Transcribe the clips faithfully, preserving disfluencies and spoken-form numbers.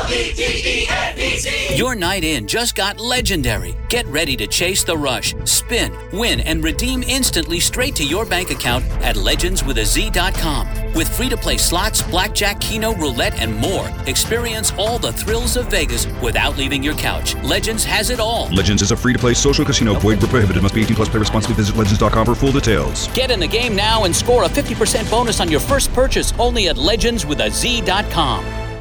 L E G E N D Z. Your night in just got legendary. Get ready to chase the rush, spin, win, and redeem instantly straight to your bank account at legends with a z dot com. With free-to-play slots, blackjack, keno, roulette, and more, experience all the thrills of Vegas without leaving your couch. Legends has it all. Legends is a free-to-play social casino. Void where prohibited. Must be eighteen plus. Play responsibly. Visit legends dot com for full details. Get in the game now and score a fifty percent bonus on your first purchase only at legends with a z dot com.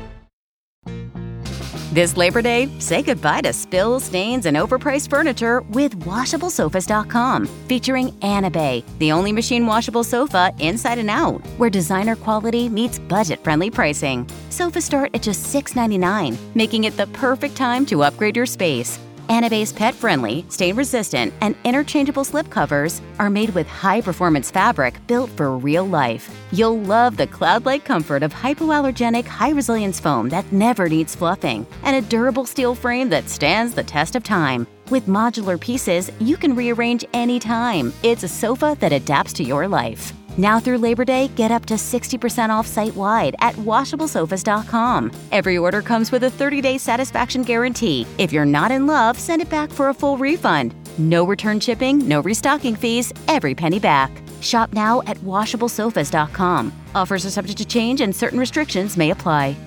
This Labor Day, say goodbye to spills, stains, and overpriced furniture with washable sofas dot com, featuring Anabay, the only machine washable sofa inside and out, where designer quality meets budget-friendly pricing. Sofas start at just six ninety-nine, making it the perfect time to upgrade your space. Anabay's pet-friendly, stain-resistant, and interchangeable slipcovers are made with high-performance fabric built for real life. You'll love the cloud-like comfort of hypoallergenic, high-resilience foam that never needs fluffing, and a durable steel frame that stands the test of time. With modular pieces, you can rearrange anytime. It's a sofa that adapts to your life. Now through Labor Day, get up to sixty percent off site-wide at washable sofas dot com. Every order comes with a thirty-day satisfaction guarantee. If you're not in love, send it back for a full refund. No return shipping, no restocking fees, every penny back. Shop now at washable sofas dot com. Offers are subject to change and certain restrictions may apply.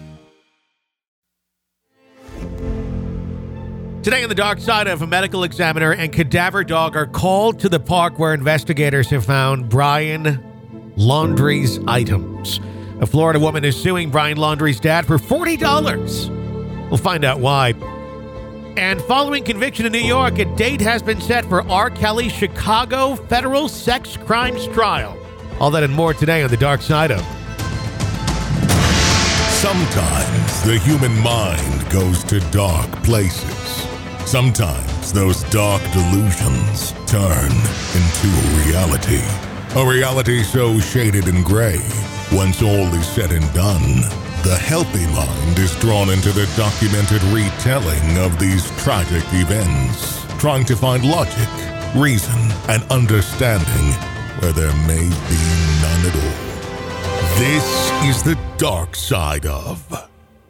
Today on the dark side of a medical examiner and cadaver dog are called to the park where investigators have found Brian Laundrie's items. A Florida woman is suing Brian Laundrie's dad for forty dollars. We'll find out why. And following conviction in New York, a date has been set for R. Kelly's Chicago federal sex crimes trial. All that and more today on the dark side of. Sometimes the human mind goes to dark places. Sometimes those dark delusions turn into reality. A reality so shaded in gray, once all is said and done, the healthy mind is drawn into the documented retelling of these tragic events, trying to find logic, reason, and understanding where there may be none at all. This is the dark side of.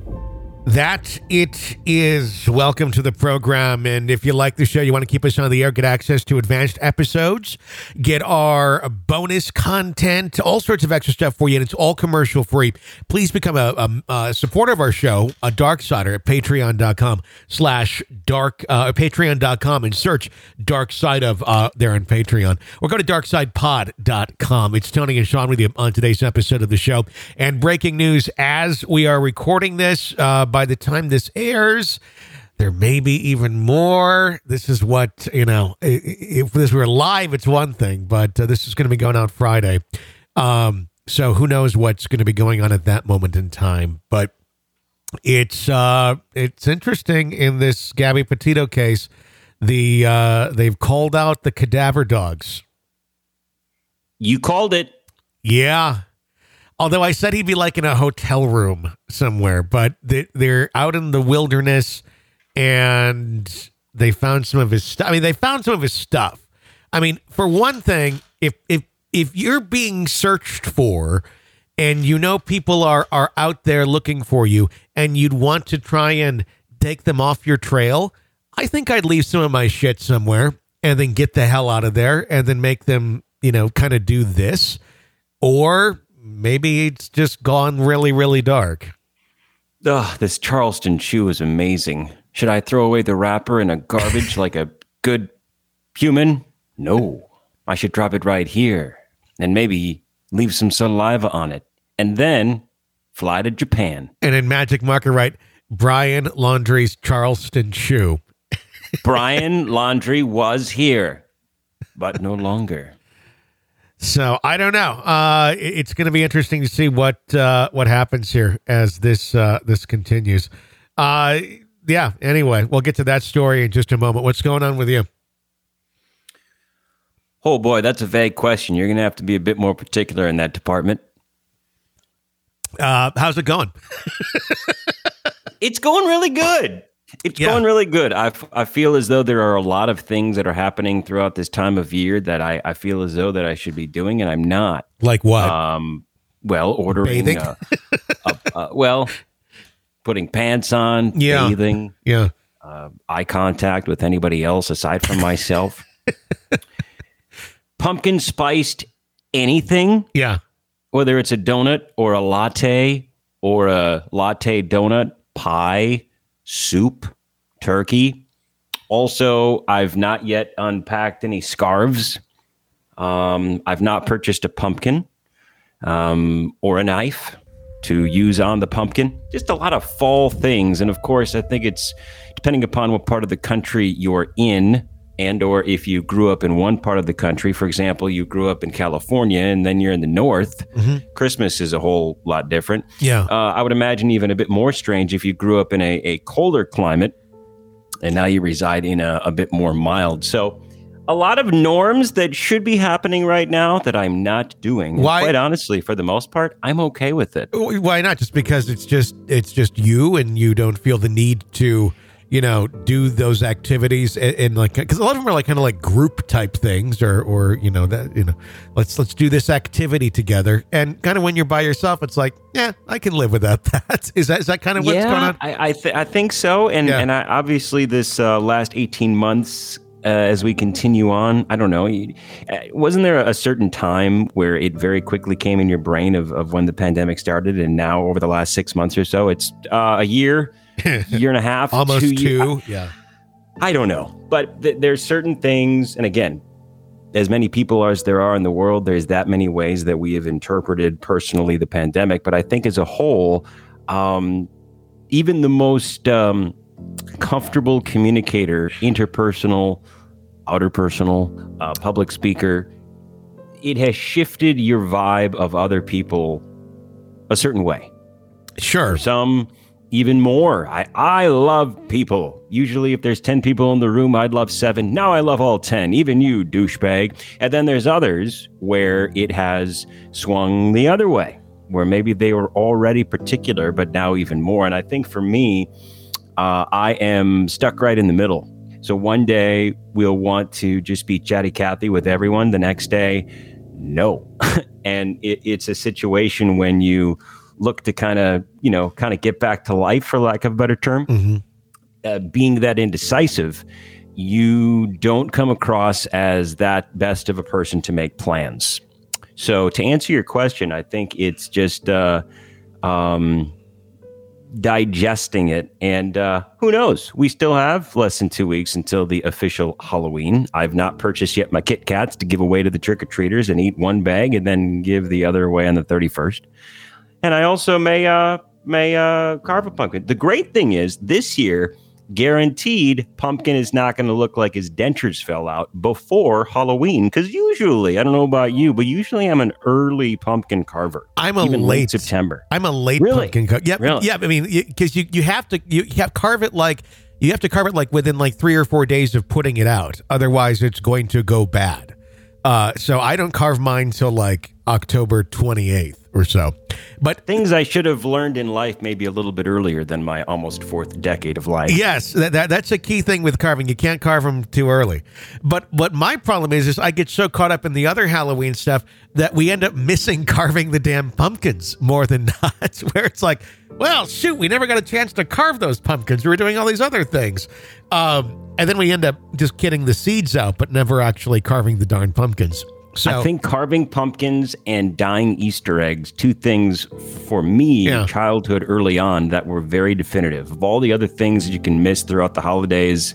That it is. Welcome to the program. And if you like the show, you want to keep us on the air, get access to advanced episodes, get our bonus content, all sorts of extra stuff for you, and it's all commercial free. Please become a, a, a supporter of our show, a Dark Sider, at patreon.com slash dark, uh, patreon.com and search Dark Side of uh, there on Patreon. Or go to dark side pod dot com. It's Tony and Sean with you on today's episode of the show. And breaking news as we are recording this, uh, by the time this airs, there may be even more. This is what, you know, if this were live, it's one thing, but uh, this is going to be going out Friday. Um, so who knows what's going to be going on at that moment in time. But it's uh, it's interesting in this Gabby Petito case. The uh, they've called out the cadaver dogs. You called it. Yeah. Although I said he'd be like in a hotel room somewhere, but they, they're out in the wilderness and they found some of his stuff. I mean, they found some of his stuff. I mean, for one thing, if if if you're being searched for and you know people are, are out there looking for you and you'd want to try and take them off your trail, I think I'd leave some of my shit somewhere and then get the hell out of there and then make them, you know, kind of do this. Or maybe it's just gone really, really dark. Ugh, this Charleston chew is amazing. Should I throw away the wrapper in a garbage like a good human? No. I should drop it right here and maybe leave some saliva on it and then fly to Japan. And in Magic Marker, right, Brian Laundrie's Charleston chew. Brian Laundrie was here, but no longer. So I don't know. Uh, it's going to be interesting to see what uh, what happens here as this uh, this continues. Uh, yeah. Anyway, we'll get to that story in just a moment. What's going on with you? Oh boy, that's a vague question. You're going to have to be a bit more particular in that department. Uh, how's it going? It's going really good. It's yeah. going really good. I, f- I feel as though there are a lot of things that are happening throughout this time of year that I, I feel as though that I should be doing, and I'm not. Like what? Um, well, ordering. Bathing? Uh, a, uh, well, putting pants on, Yeah. bathing, Yeah. uh, eye contact with anybody else aside from myself. Pumpkin spiced anything, Yeah. whether it's a donut or a latte or a latte donut, pie, soup, turkey. Also, I've not yet unpacked any scarves. Um, I've not purchased a pumpkin um, or a knife to use on the pumpkin. Just a lot of fall things. And of course, I think it's depending upon what part of the country you're in, and or if you grew up in one part of the country. For example, you grew up in California and then you're in the north. Mm-hmm. Christmas is a whole lot different. Yeah. Uh, I would imagine even a bit more strange if you grew up in a, a colder climate and now you reside in a, a bit more mild. So a lot of norms that should be happening right now that I'm not doing. Why? And quite honestly, for the most part, I'm okay with it. Why not? Just because it's just it's just you, and you don't feel the need to, you know, do those activities and, and like, because a lot of them are like kind of like group type things, or or you know that you know let's let's do this activity together. And kind of when you're by yourself, it's like, yeah, I can live without that. Is that is that kind of what's yeah, going on? I I, th- I think so. And Yeah. and I, obviously this uh, last eighteen months. Uh, as we continue on, I don't know, you- uh, wasn't there a certain time where it very quickly came in your brain of, of when the pandemic started, and now over the last six months or so, it's uh, a year, year and a half, Almost two. two. year- Yeah. I don't know, but th- there's certain things, and again, as many people as there are in the world, there's that many ways that we have interpreted personally the pandemic. But I think as a whole, um, even the most um, comfortable communicator, interpersonal, outer personal, uh, public speaker, it has shifted your vibe of other people a certain way. Sure. Some even more. I, I love people. Usually if there's ten people in the room, I'd love seven. Now I love all ten, even you, douchebag. And then there's others where it has swung the other way, where maybe they were already particular, but now even more. And I think for me, uh, I am stuck right in the middle. So one day we'll want to just be chatty Cathy with everyone. The next day, no. And it, it's a situation when you look to kind of, you know, kind of get back to life, for lack of a better term. Mm-hmm. Uh, being that indecisive, you don't come across as that best of a person to make plans. So to answer your question, I think it's just uh, um, digesting it. And uh, who knows? We still have less than two weeks until the official Halloween. I've not purchased yet my Kit Kats to give away to the trick-or-treaters and eat one bag and then give the other away on the thirty-first. And I also may uh, may uh, carve a pumpkin. The great thing is this year, guaranteed, pumpkin is not going to look like his dentures fell out before Halloween. Because usually, I don't know about you, but usually I'm an early pumpkin carver. I'm a even late September. I'm a late Really? pumpkin carver. Yeah, Really? yeah. I mean, because you, you have to you have carve it like you have to carve it like within like three or four days of putting it out. Otherwise, it's going to go bad. Uh, so I don't carve mine till like October twenty-eighth or so. But Things I should have learned in life maybe a little bit earlier than my almost fourth decade of life. yes, that, that that's a key thing with carving. You can't carve them too early. But what my problem is, is I get so caught up in the other Halloween stuff that we end up missing carving the damn pumpkins more than not. Where it's like, well, shoot, we never got a chance to carve those pumpkins. We were doing all these other things. Um, and then we end up just getting the seeds out, but never actually carving the darn pumpkins. So I think carving pumpkins and dyeing Easter eggs, two things for me Yeah. in childhood early on that were very definitive. Of all the other things that you can miss throughout the holidays,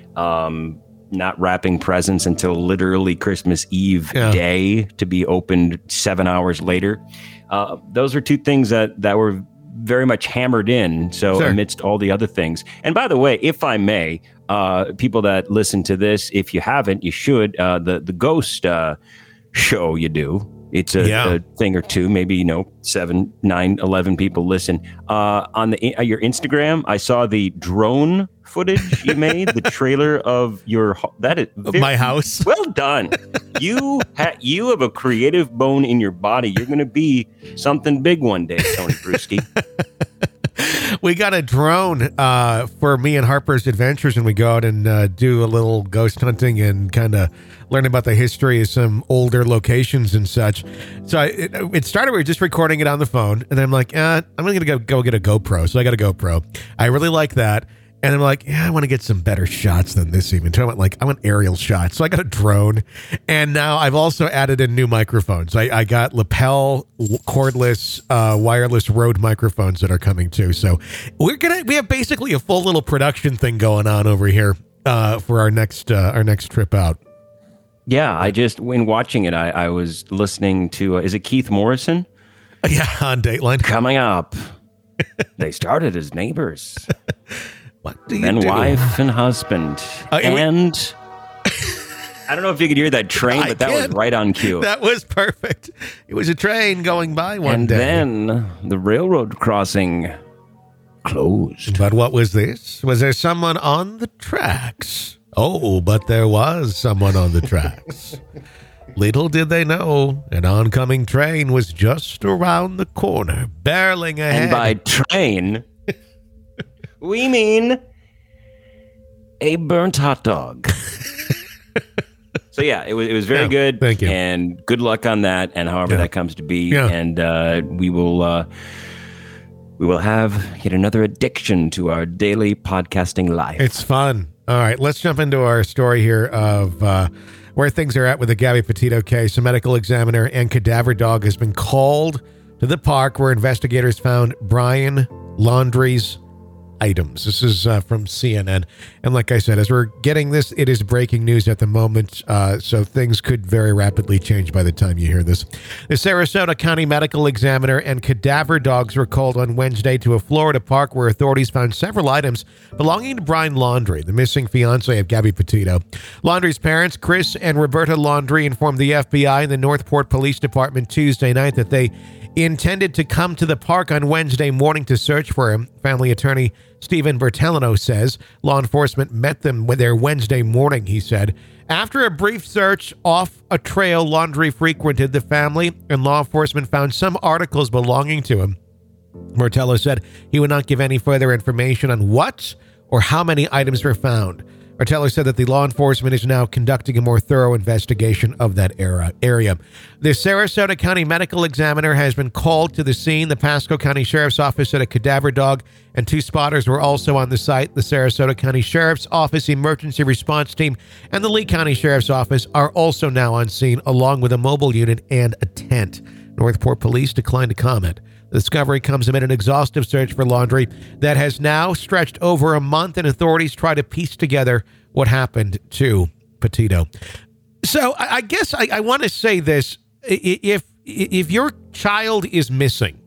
um, not wrapping presents until literally Christmas Eve Yeah. day to be opened seven hours later. Uh, those are two things that, that were very much hammered in. So Sure. amidst all the other things. And by the way, if I may, uh, people that listen to this, if you haven't, you should. Uh, the, the Ghost uh, show you do. It's a, Yeah. a thing or two, maybe, you know, seven, nine, eleven people listen. Uh, on the uh, your Instagram, I saw the drone footage you made, the trailer of your ho- that is very, my house. Well done. You ha- you have a creative bone in your body. You're going to be something big one day, Tony Bruschi. We got a drone uh, for me and Harper's Adventures, and we go out and uh, do a little ghost hunting and kind of learn about the history of some older locations and such. So I, it, it started, we were just recording it on the phone, and then I'm like, eh, I'm going to go go get a GoPro. So I got a GoPro. I really like that. And I'm like, yeah, I want to get some better shots than this even. So I went like, I want aerial shots. So I got a drone. And now I've also added in new microphones. I, I got lapel cordless uh, wireless Rode microphones that are coming too. So we're going to, we have basically a full little production thing going on over here uh, for our next, uh, our next trip out. Yeah, I just, when watching it, I, I was listening to, uh, is it Keith Morrison? Yeah, on Dateline. Coming up. They started as neighbors. What do you then do? wife and husband. Uh, and I don't know if you could hear that train, I but that can. was right on cue. That was perfect. It was a train going by one and day. then the railroad crossing closed. But what was this? Was there someone on the tracks? Oh, but there was someone on the tracks. Little did they know, an oncoming train was just around the corner, barreling ahead. And by train, we mean a burnt hot dog. So yeah, it was it was very Yeah, good. thank you. And good luck on that, and however Yeah. that comes to be. Yeah. And uh, we will uh, we will have yet another addiction to our daily podcasting life. It's fun. All right, let's jump into our story here of uh, where things are at with the Gabby Petito case. A medical examiner and cadaver dog has been called to the park where investigators found Brian Laundrie's items. This is uh, from C N N. And like I said, as we're getting this, it is breaking news at the moment, uh, so things could very rapidly change by the time you hear this. The Sarasota County Medical Examiner and cadaver dogs were called on Wednesday to a Florida park where authorities found several items belonging to Brian Laundrie, the missing fiance of Gabby Petito. Laundrie's parents, Chris and Roberta Laundrie, informed the F B I and the Northport Police Department Tuesday night that they intended to come to the park on Wednesday morning to search for him. Family attorney Stephen Bertellino says law enforcement met them there Wednesday morning, he said. After a brief search off a trail Laundrie frequented, the family and law enforcement found some articles belonging to him. Bertello said he would not give any further information on what or how many items were found. Bertello said that the law enforcement is now conducting a more thorough investigation of that era, area. The Sarasota County Medical Examiner has been called to the scene. The Pasco County Sheriff's Office said a cadaver dog and two spotters were also on the site. The Sarasota County Sheriff's Office Emergency Response Team and the Lee County Sheriff's Office are also now on scene, along with a mobile unit and a tent. Northport Police declined to comment. The discovery comes amid an exhaustive search for Laundrie that has now stretched over a month, and authorities try to piece together what happened to Petito. So I, I guess I, I want to say this. If, if your child is missing,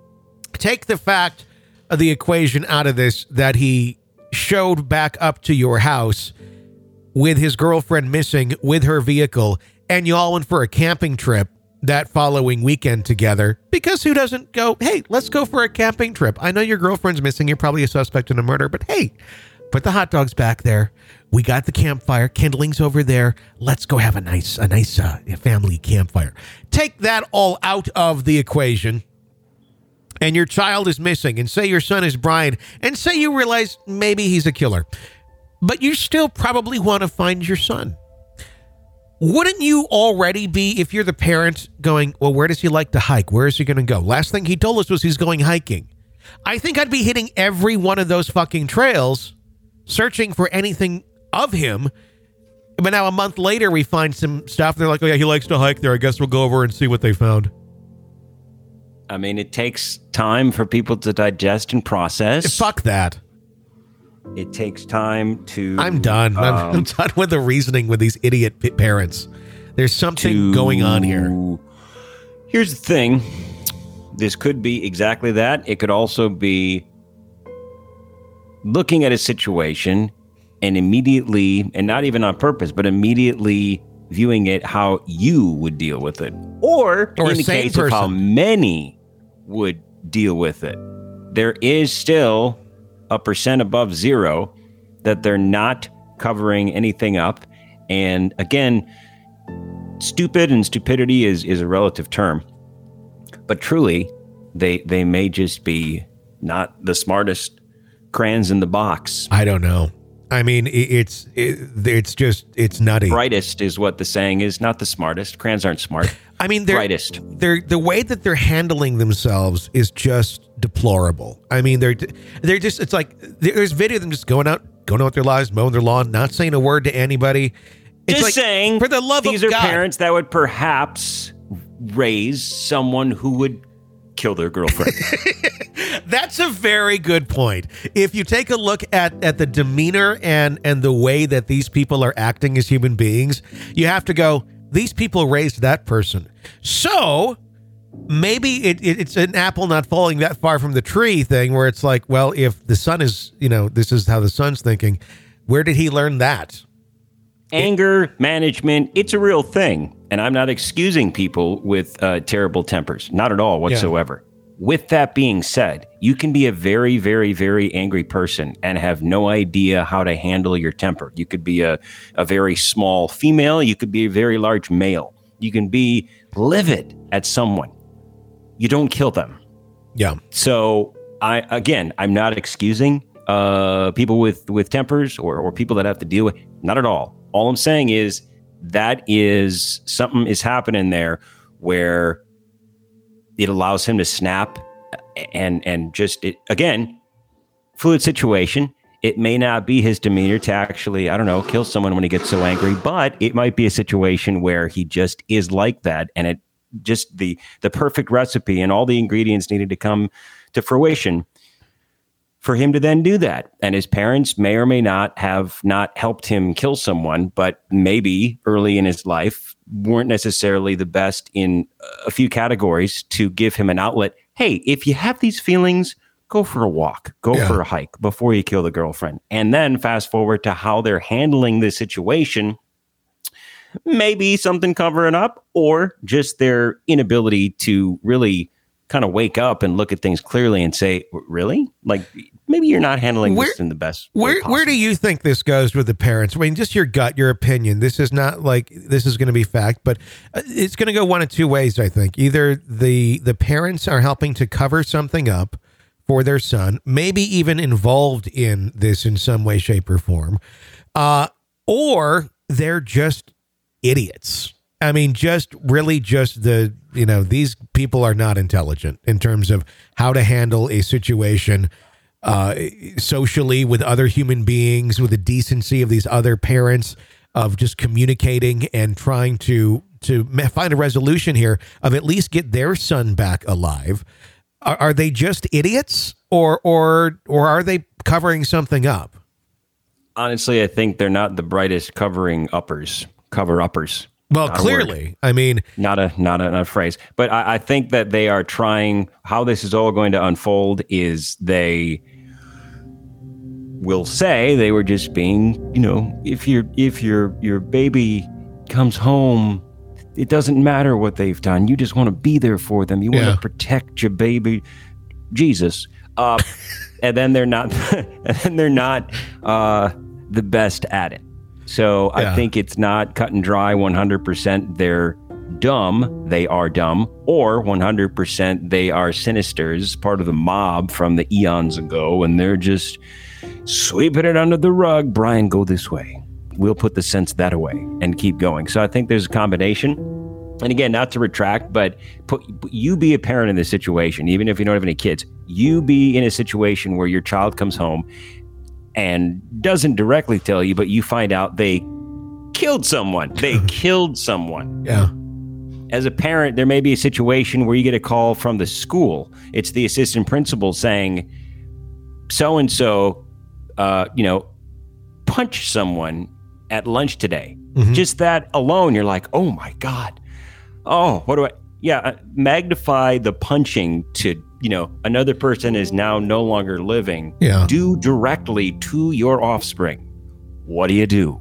take the fact of the equation out of this, that he showed back up to your house with his girlfriend missing with her vehicle, and you all went for a camping trip that following weekend together, because who doesn't go, hey, let's go for a camping trip. I know your girlfriend's missing. You're probably a suspect in a murder, but hey, put the hot dogs back there. We got the campfire. Kindling's over there. Let's go have a nice, a nice uh, family campfire. Take that all out of the equation, and your child is missing, and say your son is Brian, and say you realize maybe he's a killer, but you still probably want to find your son. Wouldn't you already be, if you're the parent, going, well, where does he like to hike? Where is he going to go? Last thing he told us was he's going hiking. I think I'd be hitting every one of those fucking trails, searching for anything of him. But now a month later, we find some stuff. And they're like, oh, yeah, he likes to hike there. I guess we'll go over and see what they found. I mean, it takes time for people to digest and process. Fuck that. It takes time to... I'm done. Um, I'm, I'm done with the reasoning with these idiot p- parents. There's something to, going on here. Here's the thing. This could be exactly that. It could also be looking at a situation and immediately, and not even on purpose, but immediately viewing it how you would deal with it. Or, or in the case person. of how many would deal with it. There is still a percent above zero that they're not covering anything up. And again, stupid and stupidity is, is a relative term. But truly, they they may just be not the smartest crayons in the box. I don't know. I mean, it, it's it, it's just it's nutty. Brightest is what the saying is, not the smartest. Crayons aren't smart. I mean, they're, brightest. They're the way that they're handling themselves is just deplorable. I mean, they're they're just it's like there's video of them just going out, going out with their lives, mowing their lawn, not saying a word to anybody. It's just like, saying, for the love these of are God. Parents that would perhaps raise someone who would kill their girlfriend. That's a very good point. If you take a look at, at the demeanor and, and the way that these people are acting as human beings, you have to go, these people raised that person. So maybe it, it, it's an apple not falling that far from the tree thing where it's like, well, if the son is, you know, this is how the son's thinking, where did he learn that? Anger management, it's a real thing. And I'm not excusing people with uh, terrible tempers. Not at all whatsoever. Yeah. With that being said, you can be a very, very, very angry person and have no idea how to handle your temper. You could be a, a very small female. You could be a very large male. You can be livid at someone. You don't kill them. Yeah. So, I again, I'm not excusing uh, people with, with tempers or, or people that have to deal with. Not at all. All I'm saying is that is something is happening there where it allows him to snap and and just, it, again, fluid situation. It may not be his demeanor to actually, I don't know, kill someone when he gets so angry, but it might be a situation where he just is like that. And it just the the perfect recipe and all the ingredients needed to come to fruition for him to then do that. And his parents may or may not have not helped him kill someone, but maybe early in his life weren't necessarily the best in a few categories to give him an outlet. Hey, if you have these feelings, go for a walk, go yeah. for a hike before you kill the girlfriend. And then fast forward to how they're handling the situation, maybe something covering up or just their inability to really kind of wake up and look at things clearly and say, really? Like, maybe you're not handling where, this in the best way where possible. Where do you think this goes with the parents? I mean, just your gut, your opinion. This is not like this is going to be fact, but it's going to go one of two ways, I think. Either the the parents are helping to cover something up for their son, maybe even involved in this in some way, shape, or form, uh, or they're just idiots. I mean, just really just the, you know, these people are not intelligent in terms of how to handle a situation uh, socially with other human beings, with the decency of these other parents, of just communicating and trying to to find a resolution here of at least get their son back alive. Are, are they just idiots or or or are they covering something up? Honestly, I think they're not the brightest covering uppers, cover uppers. Well, clearly, I mean, not a not a, not a phrase, but I, I think that they are trying. How this is all going to unfold is they will say they were just being, you know, if your if your your baby comes home, it doesn't matter what they've done. You just want to be there for them. You want yeah. to protect your baby, Jesus. Uh, and then they're not, and then they're not uh, the best at it. So yeah. I think it's not cut and dry one hundred percent they're dumb, they are dumb, or one hundred percent they are sinisters, part of the mob from the eons ago, and they're just sweeping it under the rug. Brian, go this way. We'll put the sense that away and keep going. So I think there's a combination. And again, not to retract, but put, you be a parent in this situation, even if you don't have any kids. You be in a situation where your child comes home and doesn't directly tell you, but you find out they killed someone. They killed someone. Yeah. As a parent, there may be a situation where you get a call from the school. It's the assistant principal saying, so-and-so, uh, you know, punched someone at lunch today. Mm-hmm. Just that alone, you're like, oh my God. Oh, what do I, yeah, uh, magnify the punching to, you know, another person is now no longer living. Yeah. Do directly to your offspring. What do you do?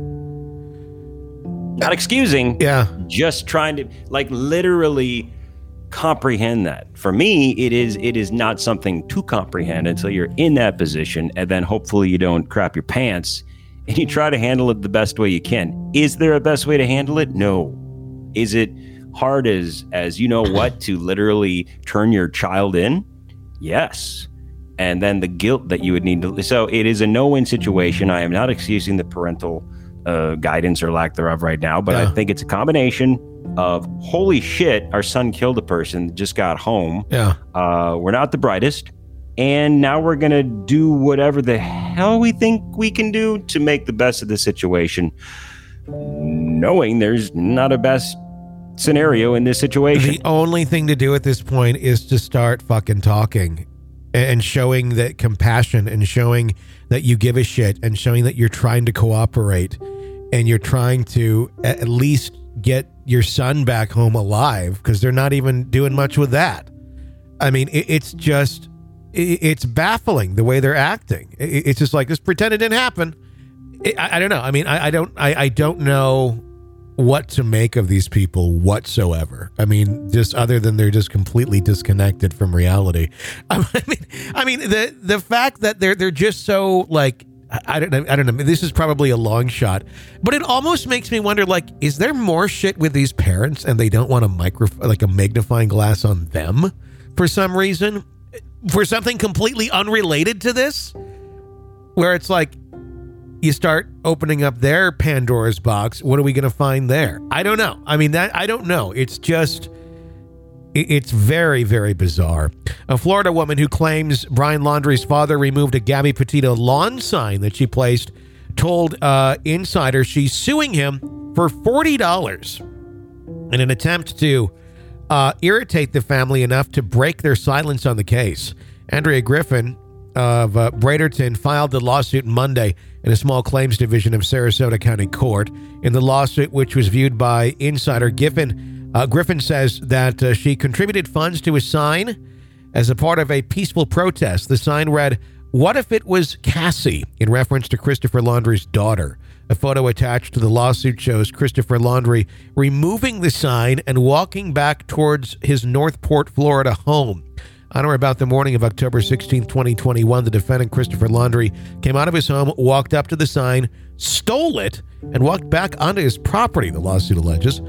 Not excusing. Yeah. Just trying to, like, literally comprehend that. For me, it is it is not something to comprehend until you're in that position, and then hopefully you don't crap your pants and you try to handle it the best way you can. Is there a best way to handle it? No. Is it hard as as you know what to literally turn your child in? Yes. and then the guilt that you would need to. So it is a no-win situation. I am not excusing the parental uh, guidance or lack thereof right now, but yeah. I think it's a combination of holy shit, our son killed a person, just got home. Yeah, uh, we're not the brightest, and now we're gonna do whatever the hell we think we can do to make the best of the situation, knowing there's not a best scenario in this situation. The only thing to do at this point is to start fucking talking and showing that compassion and showing that you give a shit and showing that you're trying to cooperate and you're trying to at least get your son back home alive, because they're not even doing much with that. I mean, it, it's just, it, it's baffling the way they're acting. It, it's just like, just pretend it didn't happen. It, I, I don't know. I mean, I, I don't, I, I don't know what to make of these people whatsoever. I mean, just other than they're just completely disconnected from reality. I mean, I mean the the fact that they're they're just so like, I don't know, I don't know. This is probably a long shot, but it almost makes me wonder, like, is there more shit with these parents and they don't want a micro like a magnifying glass on them for some reason, for something completely unrelated to this, where it's like, you start opening up their Pandora's box. What are we going to find there? I don't know. I mean, that I don't know. It's just, it's very, very bizarre. A Florida woman who claims Brian Laundrie's father removed a Gabby Petito lawn sign that she placed told uh, Insider she's suing him for forty dollars in an attempt to uh, irritate the family enough to break their silence on the case. Andrea Griffin of uh, Braderton filed the lawsuit Monday in a small claims division of Sarasota County Court. In the lawsuit, which was viewed by Insider, Griffin, uh, Griffin says that uh, she contributed funds to a sign as a part of a peaceful protest. The sign read, "What if it was Cassie?" in reference to Christopher Laundrie's daughter. A photo attached to the lawsuit shows Christopher Laundrie removing the sign and walking back towards his Northport, Florida home. On or about the morning of October sixteenth, twenty twenty-one, the defendant, Christopher Laundrie, came out of his home, walked up to the sign, stole it, and walked back onto his property, the lawsuit alleges.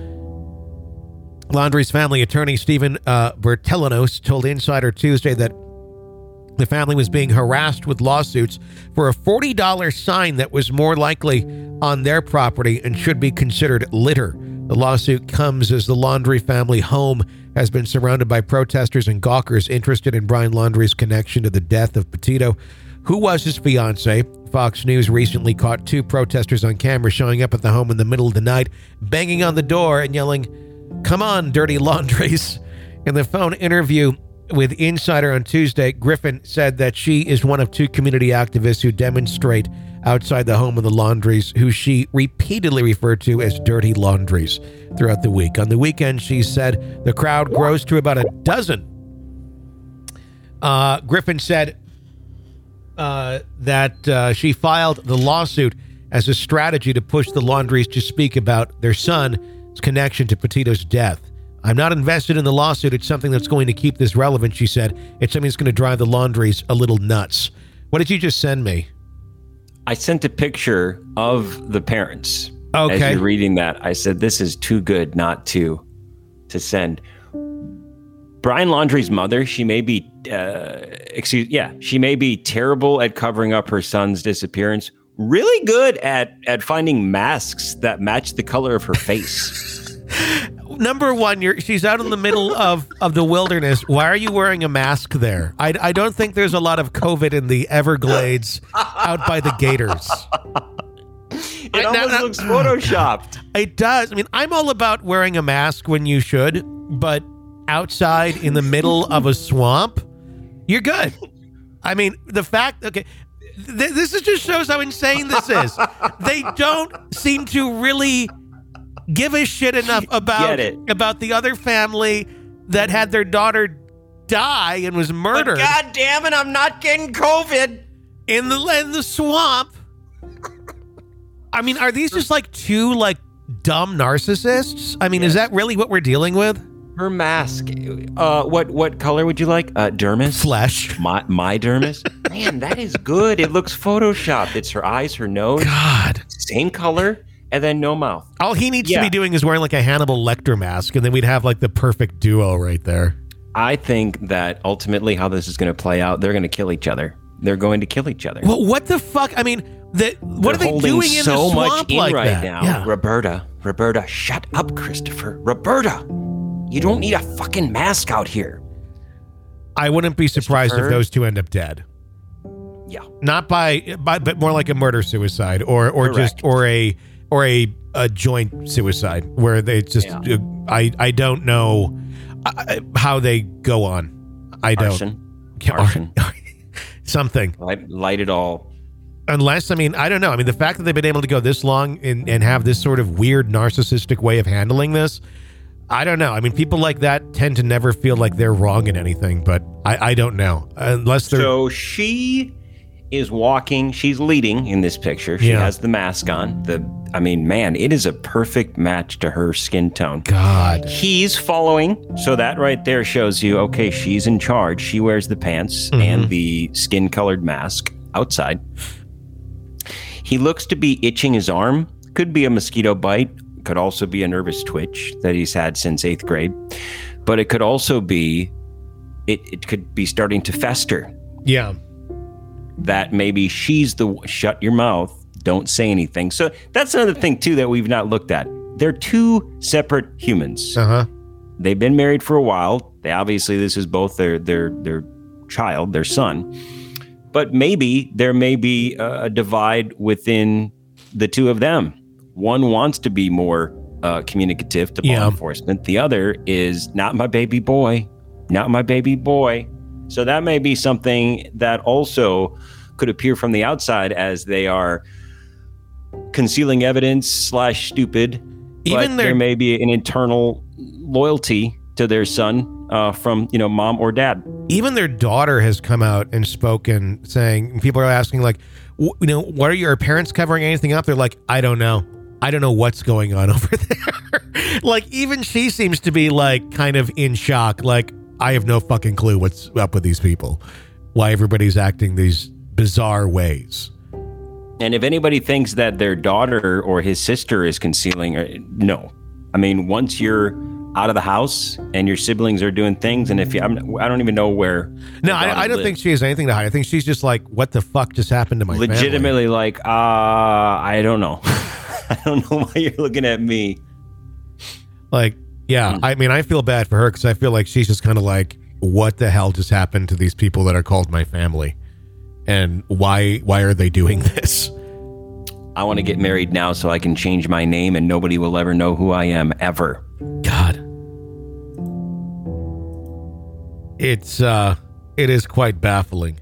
Laundrie's family attorney, Stephen uh, Bertellanos, told Insider Tuesday that the family was being harassed with lawsuits for a forty dollars sign that was more likely on their property and should be considered litter. The lawsuit comes as the Laundrie family home has been surrounded by protesters and gawkers interested in Brian Laundrie's connection to the death of Petito, who was his fiancée. Fox News recently caught two protesters on camera showing up at the home in the middle of the night, banging on the door and yelling, "Come on, dirty Laundries." In the phone interview with Insider on Tuesday, Griffin said that she is one of two community activists who demonstrate outside the home of the Laundries, who she repeatedly referred to as dirty Laundries throughout the week. On the weekend, she said the crowd grows to about a dozen. Uh, Griffin said uh, that uh, she filed the lawsuit as a strategy to push the Laundries to speak about their son's connection to Petito's death. "I'm not invested in the lawsuit. It's something that's going to keep this relevant," she said. "It's something that's going to drive the Laundries a little nuts." What did you just send me? I sent a picture of the parents. Okay. As you're reading that, I said, this is too good not to to send. Brian Laundrie's mother, she may be, uh, excuse, yeah, she may be terrible at covering up her son's disappearance. Really good at at finding masks that match the color of her face. Number one, you're, she's out in the middle of, of the wilderness. Why are you wearing a mask there? I, I don't think there's a lot of COVID in the Everglades out by the gators. It I, almost now, looks photoshopped. It does. I mean, I'm all about wearing a mask when you should, but outside in the middle of a swamp, you're good. I mean, the fact, okay, th- this is just shows how insane this is. They don't seem to really give a shit enough about about the other family that had their daughter die and was murdered. But God damn it, I'm not getting COVID in the in the swamp. I mean, are these just like two like dumb narcissists? I mean, yes. Is that really what we're dealing with? Her mask. Uh, what what color would you like? Uh, dermis? Flesh. My my dermis. Man, that is good. It looks photoshopped. It's her eyes, her nose. God. Same color. And then no mouth. All he needs yeah. to be doing is wearing like a Hannibal Lecter mask, and then we'd have like the perfect duo right there. I think that ultimately how this is going to play out, they're going to kill each other. They're going to kill each other. Well, what the fuck? I mean, the, what They're are they doing in so the swamp much in like right that? now? Yeah. Roberta, Roberta, shut up, Christopher. Roberta, you don't need a fucking mask out here. I wouldn't be surprised if those two end up dead. Yeah. Not by, by but more like a murder suicide or or Correct. just or a or a, a joint suicide where they just Yeah. uh, I I don't know uh, how they go on. I don't. Arson. Yeah, Arson. Something. Light, light it all. Unless, I mean, I don't know. I mean, the fact that they've been able to go this long and, and have this sort of weird narcissistic way of handling this, I don't know. I mean, people like that tend to never feel like they're wrong in anything, but I, I don't know. Unless they're... So she is walking. She's leading in this picture. She Yeah. has the mask on. The, I mean, man, it is a perfect match to her skin tone. God. He's following. So that right there shows you, okay, she's in charge. She wears the pants and the skin-colored mask outside. He looks to be itching his arm. Could be a mosquito bite. Could also be a nervous twitch that he's had since eighth grade. But it could also be, it, it could be starting to fester. Yeah. That maybe she's the, shut your mouth, don't say anything. So that's another thing too that we've not looked at. They're two separate humans. Uh-huh. They've been married for a while. They obviously, this is both their their their child, their son. But maybe there may be a divide within the two of them. One wants to be more uh, communicative to law Yeah. enforcement. The other is not my baby boy, not my baby boy. So that may be something that also could appear from the outside as they are concealing evidence slash stupid. Even but their- there may be an internal loyalty to their son uh, from, you know, mom or dad. Even their daughter has come out and spoken, saying, people are asking, like, w- you know, what are your parents covering anything up? They're like, I don't know. I don't know what's going on over there. Like, even she seems to be, like, kind of in shock. Like, I have no fucking clue what's up with these people. Why everybody's acting these bizarre ways. And if anybody thinks that their daughter or his sister is concealing, uh, no. I mean, once you're out of the house and your siblings are doing things, and if you, I'm, I don't even know where. No, I, I don't think she has anything to hide. I think she's just like, what the fuck just happened to my family? legitimately like, uh, I don't know. I don't know why you're looking at me. Like, yeah, I mean, I feel bad for her because I feel like she's just kind of like, what the hell just happened to these people that are called my family? And why why are they doing this? I want to get married now so I can change my name and nobody will ever know who I am ever. God. It's, uh, it is quite baffling.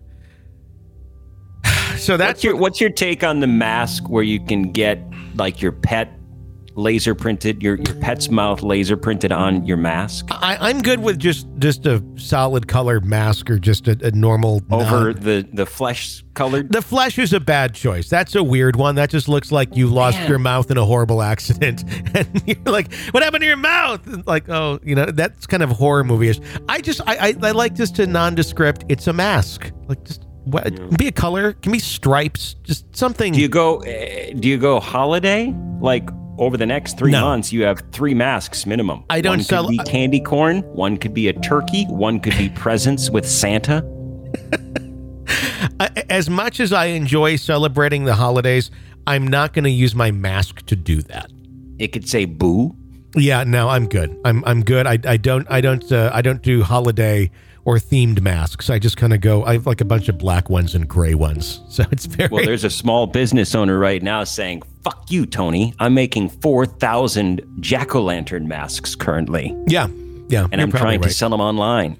So that's What's your, what's your take on the mask where you can get like your pet laser printed, your, your pet's mouth laser printed on your mask? I, I'm good with just, just a solid colored mask or just a, a normal Over non- the, the flesh colored? The flesh is a bad choice. That's a weird one. That just looks like you lost Man. your mouth in a horrible accident. And you're like, what happened to your mouth? And like, oh, you know, that's kind of horror movie-ish. I just, I, I, I like just a nondescript, it's a mask. Like, just what, Yeah. be a color, can be stripes, just something. Do you go, uh, do you go holiday? Like over the next three No. months, you have three masks minimum. I don't one sell- could be candy corn. One could be a turkey. One could be presents with Santa. I- as much as I enjoy celebrating the holidays, I'm not going to use my mask to do that. It could say boo. Yeah, no, I'm good. I'm I'm good. I I don't I don't uh, I don't do holiday or themed masks. I just kind of go. I have like a bunch of black ones and gray ones. So it's very. Well, there's a small business owner right now saying, fuck you, Tony. I'm making four thousand jack-o'-lantern masks currently. yeah, yeah. And you're I'm probably trying right. to sell them online.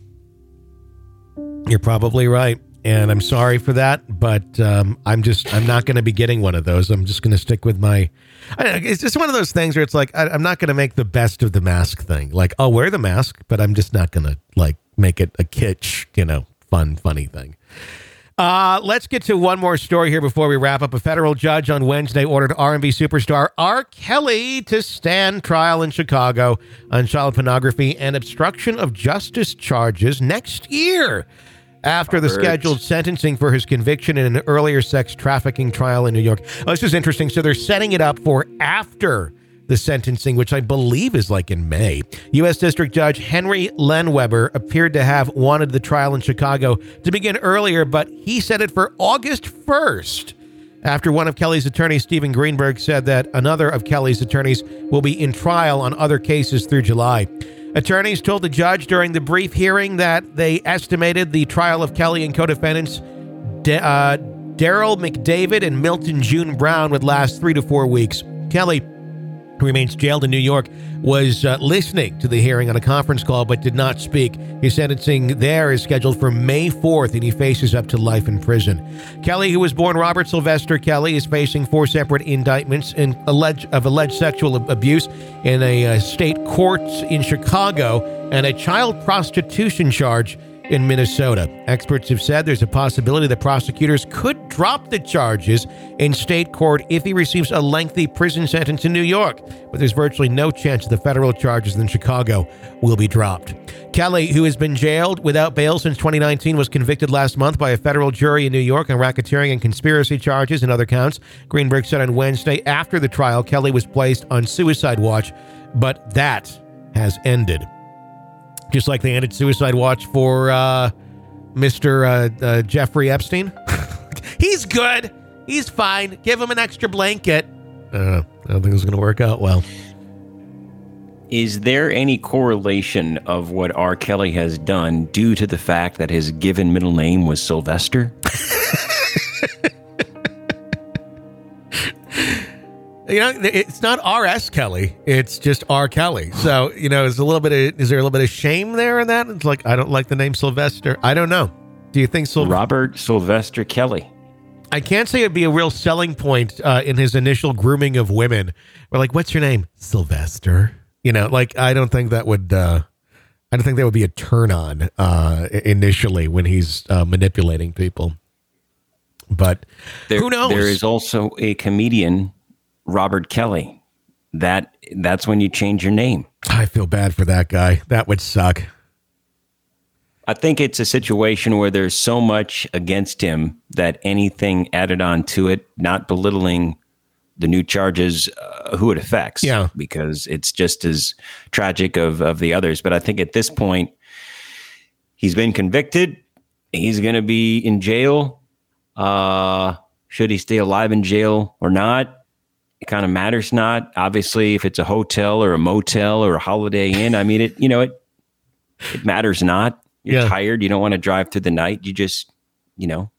You're probably right, and I'm sorry for that. But um, I'm just I'm not going to be getting one of those. I'm just going to stick with my. I don't know, it's just one of those things where it's like I, I'm not going to make the best of the mask thing. Like I'll wear the mask, but I'm just not going to like make it a kitsch, you know, fun, funny thing. Uh, let's get to one more story here before we wrap up. A federal judge on Wednesday ordered R and B superstar R. Kelly to stand trial in Chicago on child pornography and obstruction of justice charges next year after the Robert. scheduled sentencing for his conviction in an earlier sex trafficking trial in New York. Oh, this is interesting. So they're setting it up for after the sentencing, which I believe is like in May. U S District Judge Henry Lenweber appeared to have wanted the trial in Chicago to begin earlier, but he set it for August first. After one of Kelly's attorneys, Stephen Greenberg, said that another of Kelly's attorneys will be in trial on other cases through July. Attorneys told the judge during the brief hearing that they estimated the trial of Kelly and co-defendants De- uh, Daryl McDavid and Milton June Brown would last three to four weeks. Kelly, who remains jailed in New York, was uh, listening to the hearing on a conference call but did not speak. His sentencing there is scheduled for May fourth, and he faces up to life in prison. Kelly, who was born Robert Sylvester Kelly, is facing four separate indictments in alleged, of alleged sexual abuse in a uh, state court in Chicago and a child prostitution charge in Minnesota. Experts have said there's a possibility that prosecutors could drop the charges in state court if he receives a lengthy prison sentence in New York, but there's virtually no chance the federal charges in Chicago will be dropped. Kelly, who has been jailed without bail since twenty nineteen, was convicted last month by a federal jury in New York on racketeering and conspiracy charges and other counts. Greenberg said on Wednesday after the trial, Kelly was placed on suicide watch, but that has ended. Just like they ended suicide watch for uh, Mister Uh, uh, Jeffrey Epstein. He's good. He's fine. Give him an extra blanket. Uh, I don't think it's going to work out well. Is there any correlation of what R. Kelly has done due to the fact that his given middle name was Sylvester? You know, it's not R S Kelly. It's just R. Kelly. So, you know, is a little bit of, is there a little bit of shame there in that? It's like, I don't like the name Sylvester. I don't know. Do you think Sylvester? Robert Sylvester Kelly. I can't say it'd be a real selling point uh, in his initial grooming of women. We're like, what's your name? Sylvester. You know, like, I don't think that would, uh, I don't think that would be a turn on uh, initially when he's uh, manipulating people. But there, who knows? There is also a comedian, Robert Kelly. That that's when you change your name. I feel bad for that guy. That would suck. I think it's a situation where there's so much against him that anything added on to it, not belittling the new charges, uh, who it affects. Yeah. Because it's just as tragic of, of the others. But I think at this point, he's been convicted. He's going to be in jail. Uh, should he stay alive in jail or not? It kind of matters not. Obviously, if it's a hotel or a motel or a Holiday Inn, I mean, it, you know, it, it matters not. You're yeah. tired. You don't want to drive through the night. You just, you know.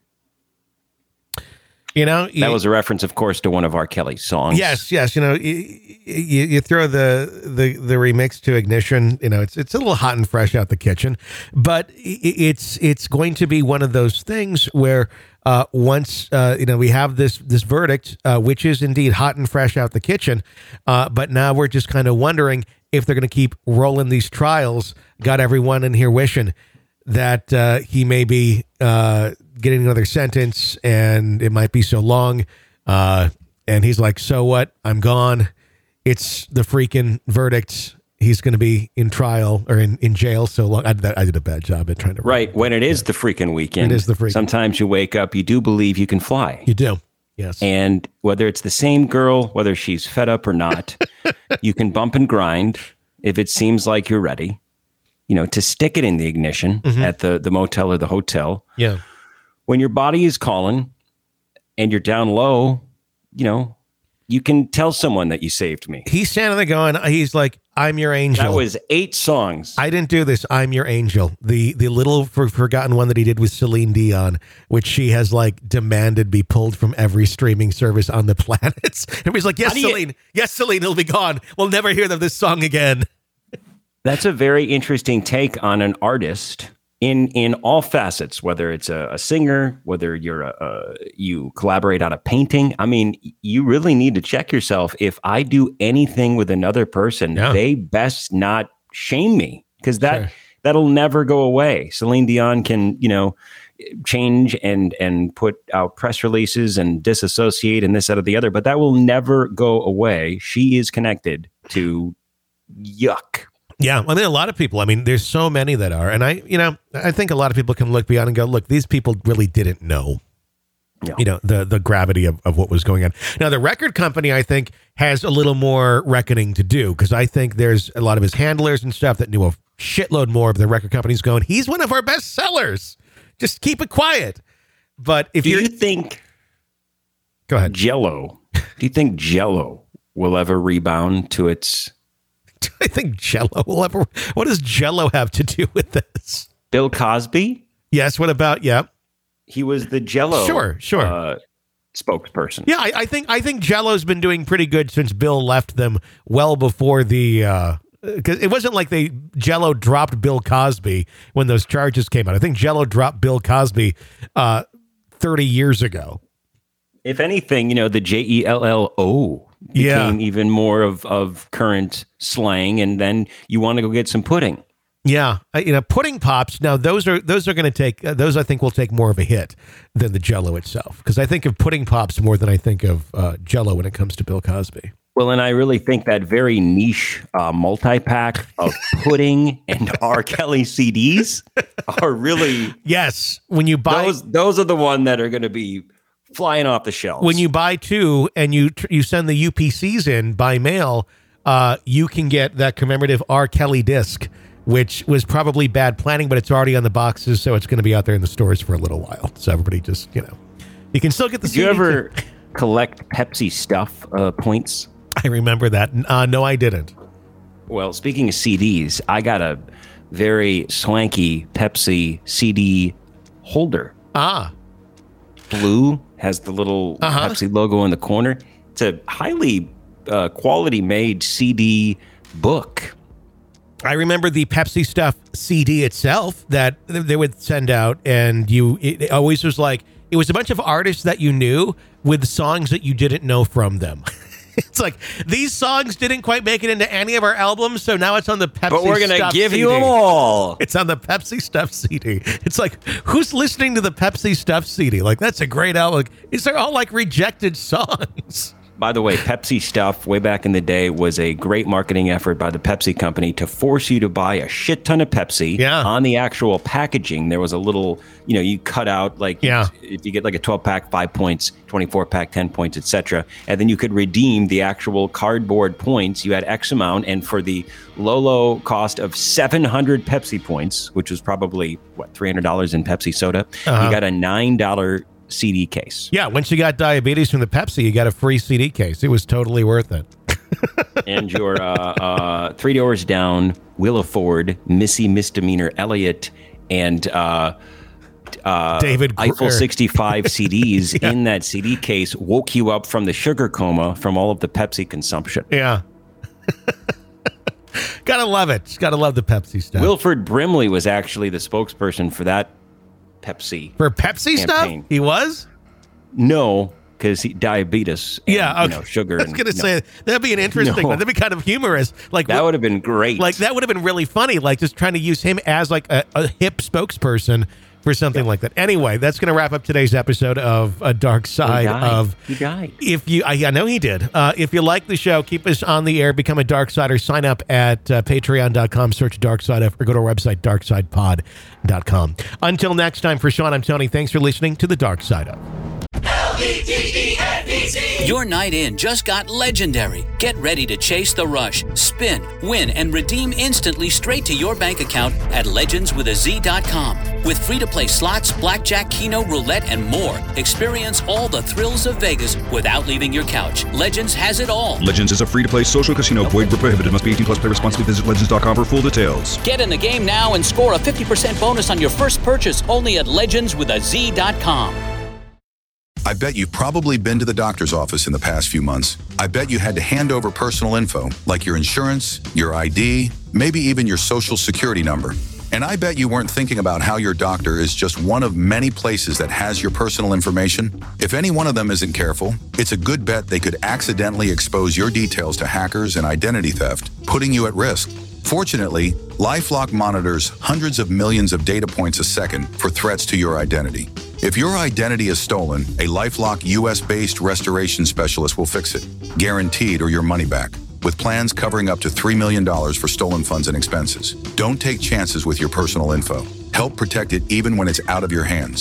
You know, you, that was a reference, of course, to one of R. Kelly's songs. Yes, yes. You know, you, you, you throw the, the the remix to Ignition. You know, it's it's a little hot and fresh out the kitchen, but it's it's going to be one of those things where uh, once uh, you know we have this this verdict, uh, which is indeed hot and fresh out the kitchen, uh, but now we're just kind of wondering if they're going to keep rolling these trials. Got everyone in here wishing that uh, he may be uh, getting another sentence, and it might be so long. Uh, and he's like, so what? I'm gone. It's the freaking verdict. He's going to be in trial or in, in jail so long. I did, that, I did a bad job at trying to... Right. When it is the freaking weekend. It is the freaking... Sometimes you wake up, you do believe you can fly. You do. Yes. And whether it's the same girl, whether she's fed up or not, you can bump and grind if it seems like you're ready. You know, to stick it in the ignition mm-hmm. at the, the motel or the hotel. Yeah. When your body is calling and you're down low, you know, you can tell someone that you saved me. He's standing there going, he's like, I'm your angel. That was eight songs. I didn't do this. I'm your angel. The the little for, forgotten one that he did with Celine Dion, which she has like demanded be pulled from every streaming service on the planet. And he's like, yes, Celine. You- yes, Celine, it'll be gone. We'll never hear of this song again. That's a very interesting take on an artist in in all facets, whether it's a, a singer, whether you're a, a you collaborate on a painting. I mean, you really need to check yourself. If I do anything with another person, yeah. they best not shame me, because that sure. that'll never go away. Celine Dion can, you know, change and and put out press releases and disassociate and this, that, or the other, but that will never go away. She is connected to yuck. Yeah, I mean, a lot of people, I mean, there's so many that are. And I, you know, I think a lot of people can look beyond and go, look, these people really didn't know. Yeah. You know, the the gravity of, of what was going on. Now, the record company, I think, has a little more reckoning to do, because I think there's a lot of his handlers and stuff that knew a shitload more of the record companies going, he's one of our best sellers. Just keep it quiet. But if do you're, you think... Go ahead. Jell-O. Do you think Jell-O will ever rebound to its... Do I think Jell-O will ever... What does Jell-O have to do with this? Bill Cosby? Yes, what about... Yeah. He was the Jell-O sure, sure. Uh, spokesperson. Yeah, I, I think I think Jell-O's been doing pretty good since Bill left them well before the... Uh, because it wasn't like they Jell-O dropped Bill Cosby when those charges came out. I think Jell-O dropped Bill Cosby uh, thirty years ago. If anything, you know, the J E L L O became yeah. even more of, of current slang, and then you want to go get some pudding. Yeah, uh, you know, pudding pops. Now those are those are going to take uh, those. I think will take more of a hit than the Jell-O itself, because I think of pudding pops more than I think of uh, Jell-O when it comes to Bill Cosby. Well, and I really think that very niche uh, multi-pack of pudding and R. Kelly C Ds are really yes. When you buy those, those are the one that are going to be flying off the shelves. When you buy two and you you send the U P Cs in by mail, uh, you can get that commemorative R. Kelly disc, which was probably bad planning, but it's already on the boxes, so it's going to be out there in the stores for a little while. So everybody just, you know, you can still get the Did C D. you ever collect Pepsi stuff uh, points? I remember that. Uh, no, I didn't. Well, speaking of C Ds, I got a very swanky Pepsi C D holder. Ah. Blue, has the little uh-huh. Pepsi logo in the corner. It's a highly uh, quality made C D book. I remember the Pepsi Stuff C D itself that they would send out, and you it always was like, it was a bunch of artists that you knew with songs that you didn't know from them. It's like, these songs didn't quite make it into any of our albums, so now it's on the Pepsi Stuff. But we're going to give C D. you them all. It's on the Pepsi Stuff C D. It's like, who's listening to the Pepsi Stuff C D? Like, that's a great album. Like, these are all like rejected songs. By the way, Pepsi Stuff, way back in the day, was a great marketing effort by the Pepsi company to force you to buy a shit ton of Pepsi. Yeah. On the actual packaging, there was a little, you know, you cut out, like, yeah. if you get like a twelve pack, five points, twenty-four pack, ten points, et cetera. And then you could redeem the actual cardboard points. You had X amount, and for the low, low cost of seven hundred Pepsi points, which was probably, what, three hundred dollars in Pepsi soda, uh-huh. you got a nine dollar C D case. Yeah, once you got diabetes from the Pepsi, you got a free C D case. It was totally worth it. And your uh, uh, Three Doors Down, Willa Ford, Missy Misdemeanor Elliott, and uh, uh, David Eiffel sixty-five C Ds yeah. in that C D case woke you up from the sugar coma from all of the Pepsi consumption. Yeah. Gotta love it. Gotta love the Pepsi stuff. Wilford Brimley was actually the spokesperson for that Pepsi. For Pepsi campaign. Stuff? He was? No, because diabetes and, yeah, okay. you know, sugar. I was going to say, no. that'd be an interesting no. one. That'd be kind of humorous. Like That would have been great. Like, that would have been really funny, like just trying to use him as like a, a hip spokesperson for something yeah. like that. Anyway, that's going to wrap up today's episode of A Dark Side he died. of... He died. If you, I, I know he did. Uh, if you like the show, keep us on the air, become a Dark Sider, sign up at uh, patreon dot com, search Dark Side of, or go to our website, dark side pod dot com. Until next time, for Sean, I'm Tony. Thanks for listening to The Dark Side of. Your night in just got legendary. Get ready to chase the rush, spin, win, and redeem instantly straight to your bank account at legends with a z dot com. With free-to-play slots, blackjack, keno, roulette, and more, experience all the thrills of Vegas without leaving your couch. Legends has it all. Legends is a free-to-play social casino. Void where prohibited. Must be eighteen plus. Play responsibly. Visit legends dot com for full details. Get in the game now and score a fifty percent bonus on your first purchase only at legends with a z dot com. I bet you've probably been to the doctor's office in the past few months. I bet you had to hand over personal info, like your insurance, your I D, maybe even your social security number. And I bet you weren't thinking about how your doctor is just one of many places that has your personal information. If any one of them isn't careful, it's a good bet they could accidentally expose your details to hackers and identity theft, putting you at risk. Fortunately, LifeLock monitors hundreds of millions of data points a second for threats to your identity. If your identity is stolen, a LifeLock U S-based restoration specialist will fix it, guaranteed or your money back, with plans covering up to three million dollars for stolen funds and expenses. Don't take chances with your personal info. Help protect it even when it's out of your hands.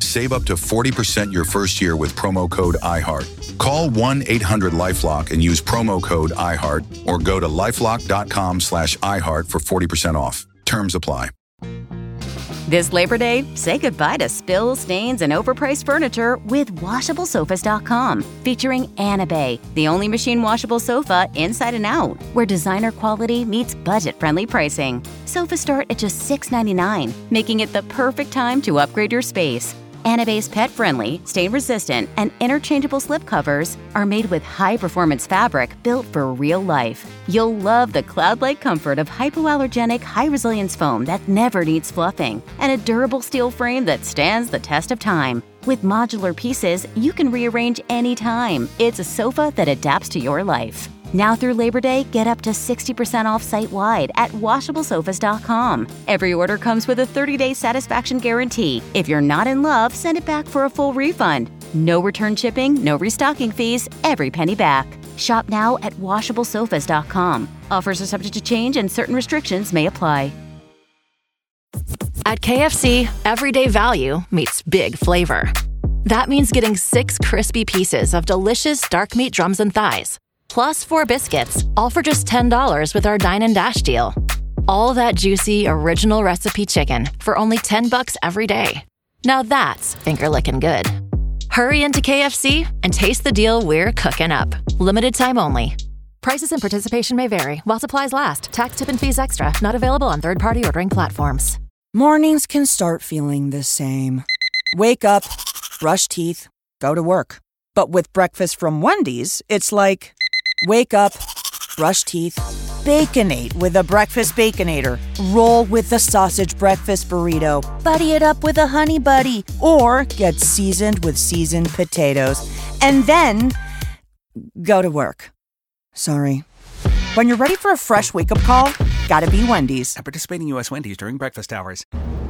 Save up to forty percent your first year with promo code iHeart. Call one eight hundred LifeLock and use promo code iHeart or go to lifelock.com slash iHeart for forty percent off. Terms apply. This Labor Day, say goodbye to spills, stains, and overpriced furniture with washable sofas dot com, featuring Anabay, the only machine washable sofa inside and out, where designer quality meets budget-friendly pricing. Sofas start at just six ninety-nine, making it the perfect time to upgrade your space. Anabay's pet-friendly, stain-resistant, and interchangeable slip covers are made with high-performance fabric built for real life. You'll love the cloud-like comfort of hypoallergenic, high-resilience foam that never needs fluffing, and a durable steel frame that stands the test of time. With modular pieces, you can rearrange anytime. It's a sofa that adapts to your life. Now through Labor Day, get up to sixty percent off site-wide at washable sofas dot com. Every order comes with a thirty-day satisfaction guarantee. If you're not in love, send it back for a full refund. No return shipping, no restocking fees, every penny back. Shop now at washable sofas dot com. Offers are subject to change and certain restrictions may apply. At K F C, everyday value meets big flavor. That means getting six crispy pieces of delicious dark meat drums and thighs, plus four biscuits, all for just ten dollars with our Dine and Dash deal. All that juicy, original recipe chicken for only ten bucks every day. Now that's finger-licking good. Hurry into K F C and taste the deal we're cooking up. Limited time only. Prices and participation may vary while supplies last. Tax, tip, and fees extra. Not available on third-party ordering platforms. Mornings can start feeling the same. Wake up, brush teeth, go to work. But with breakfast from Wendy's, it's like... Wake up, brush teeth, Baconate with a breakfast Baconator. Roll with the sausage breakfast burrito. Buddy it up with a Honey Buddy. Or get seasoned with seasoned potatoes. And then go to work. Sorry. When you're ready for a fresh wake-up call, gotta be Wendy's. At participating U S Wendy's during breakfast hours.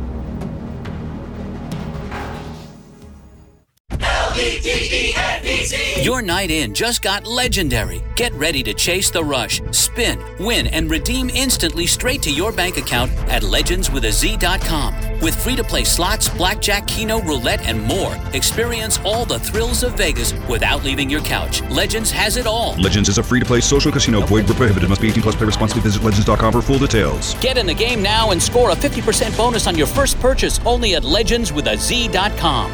Your night in just got legendary. Get ready to chase the rush, spin, win, and redeem instantly straight to your bank account at legends with a z dot com. With free-to-play slots, blackjack, keno, roulette, and more, experience all the thrills of Vegas without leaving your couch. Legends has it all. Legends is a free-to-play social casino. Void where prohibited. Must be eighteen plus. Play responsibly. Visit legends dot com for full details. Get in the game now and score a fifty percent bonus on your first purchase only at legends with a z dot com.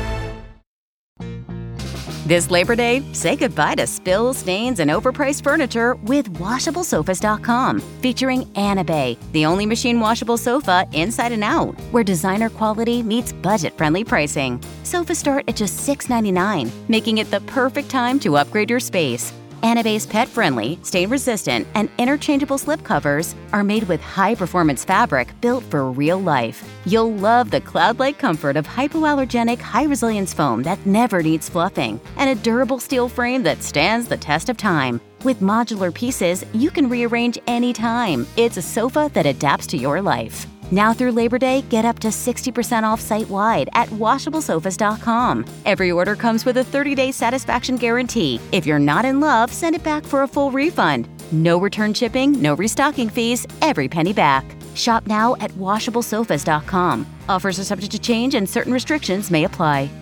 This Labor Day, say goodbye to spills, stains, and overpriced furniture with washable sofas dot com, featuring Anabay, the only machine washable sofa inside and out, where designer quality meets budget-friendly pricing. Sofas start at just six ninety-nine, making it the perfect time to upgrade your space. Anabay's pet-friendly, stain-resistant, and interchangeable slip covers are made with high-performance fabric built for real life. You'll love the cloud-like comfort of hypoallergenic, high-resilience foam that never needs fluffing, and a durable steel frame that stands the test of time. With modular pieces, you can rearrange anytime. It's a sofa that adapts to your life. Now through Labor Day, get up to sixty percent off site-wide at washable sofas dot com. Every order comes with a thirty-day satisfaction guarantee. If you're not in love, send it back for a full refund. No return shipping, no restocking fees, every penny back. Shop now at washable sofas dot com. Offers are subject to change and certain restrictions may apply.